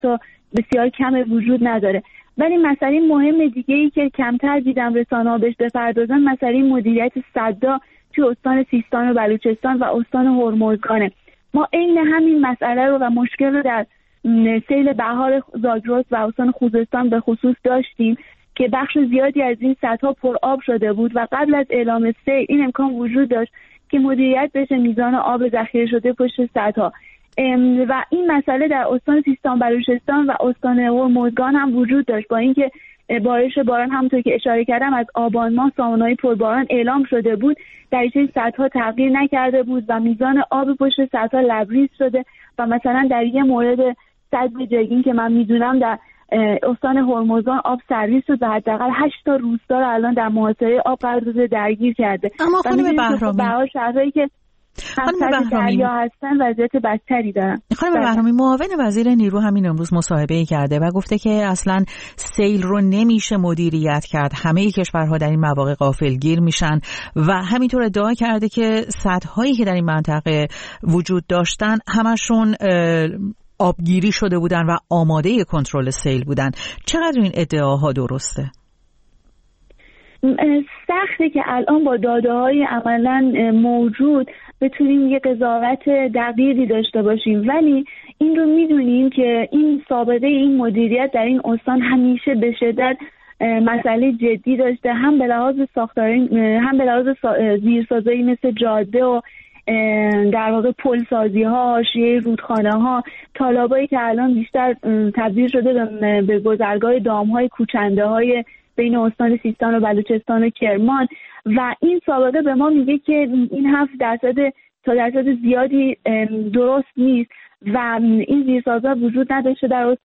حتی بسیار کم وجود نداره. ولی مسئله مهم دیگه‌ای که کمتر دیدم رسانه‌ها بهش بپردازن مسئله مدیریت سدها توی استان سیستان و بلوچستان و استان هرمزگانه. ما عین همین مسئله رو و مشکل رو در سیل بهار زاگرس و استان خوزستان به خصوص داشتیم که بخش زیادی از این سدها پر آب شده بود و قبل از اعلام سیل این امکان وجود داشت که مدیریت بشه میزان آب ذخیره شده پشت سدها و این مسئله در استان سیستان بلوچستان و استان هرمزگان هم وجود داشت. با اینکه بارش باران همونطور که اشاره کردم از آبان ماه سامانه‌های پرباران اعلام شده بود، دریچه سدها تغییر نکرده بود و میزان آب پشت سدها لبریز شده و مثلا در یه مورد سد جگین که من میدونم در استان هرمزگان آب سرویس شد و حداقل 8 تا روستا رو الان در محاصره آب قرار داده درگیر کرده. اما خانم بهرامی شهرهایی که دریا هستن وضعیت بدتری دارن. خانم بهرامی، معاون وزیر نیرو همین امروز مصاحبه‌ای کرده و گفته که اصلا سیل رو نمیشه مدیریت کرد، همه کشورها در این مواقع غافلگیر میشن و همینطور ادعا کرده که سدهایی که در این منطقه وجود داشتن همشون آبگیری شده بودن و آماده کنترل سیل بودن. چقدر این ادعاها درسته؟ سخته که الان با داده‌های عملاً موجود بتونیم یه قضاوت دقیقی داشته باشیم، ولی این رو میدونیم که این سابقه این مدیریت در این استان همیشه به شدت مسئله جدی داشته، هم به لحاظ ساختاری هم به لحاظ زیرسازی مثل جاده و در واقع پل سازی ها، حاشیه رودخانه ها، تالابایی که الان بیشتر تبدیل شده به گذرگاه دام های کوچنده های بین استان سیستان و بلوچستان و کرمان و این سابقه به ما میگه که این 7% تا درصد زیادی درست نیست و این زیرسازها وجود نداشته در